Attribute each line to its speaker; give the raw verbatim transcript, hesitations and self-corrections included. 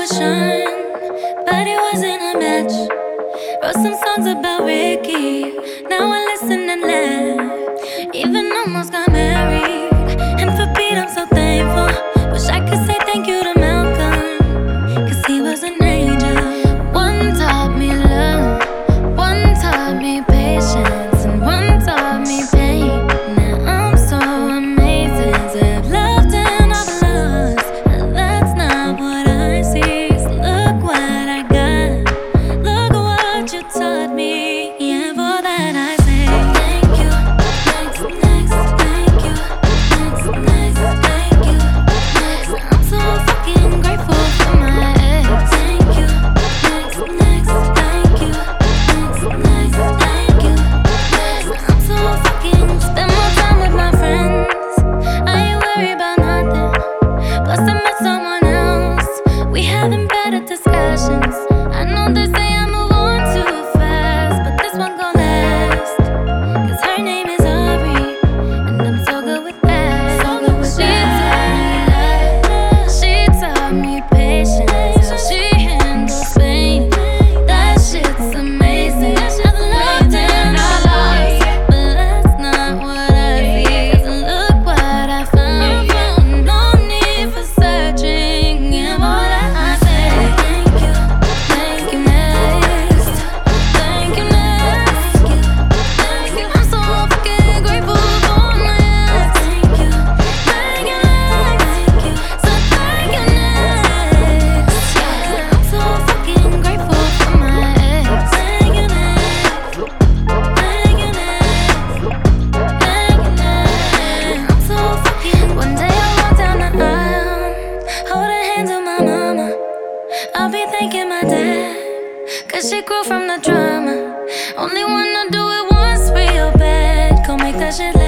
Speaker 1: would shine, but it wasn't a match. Wrote some songs about Ricky, now I listen and laugh. Even almost got married, and for Pete I'm so thankful. Wish I could say thank you to Malcolm, cause he was an angel. One taught me love, one taught me patience, and one taught me pain. Now I'm so amazing to have loved and I've lost, but that's not what I see. So look what I got, look what you taught me, and for that I say thank you. Next, next, thank you. Next, next, thank you. Next, I'm so fucking grateful for my ex. Thank you. Next, next, thank you. Next, next, thank you. Next, I'm so fucking spend more time with my friends. I ain't worried about nothing. Plus I met someone else. We having better discussions. I know they say I move on too fast, but this one gon' last. Cause her name is Aubrey, and I'm so good with that. So good with that. She taught me patience, how she handles pain. That shit's amazing. I've loved and I lost, but that's not what I see. Cause look what I found. No need for searching, and for that I say thank you. Thank you, next. Thank you, next. Thank you. I'm so fucking grateful for my ex. Thank you. Thank you, next. So thank you, next. I'm so fucking grateful for my ex. Thank you, next. Thank you, next. Thank you, next. I'm so fucking. One day I'll walk down the aisle, holding hands with my mama. I'll be thanking my dad, cause she grew from the drama. Only wanna do it once real bad, go make that shit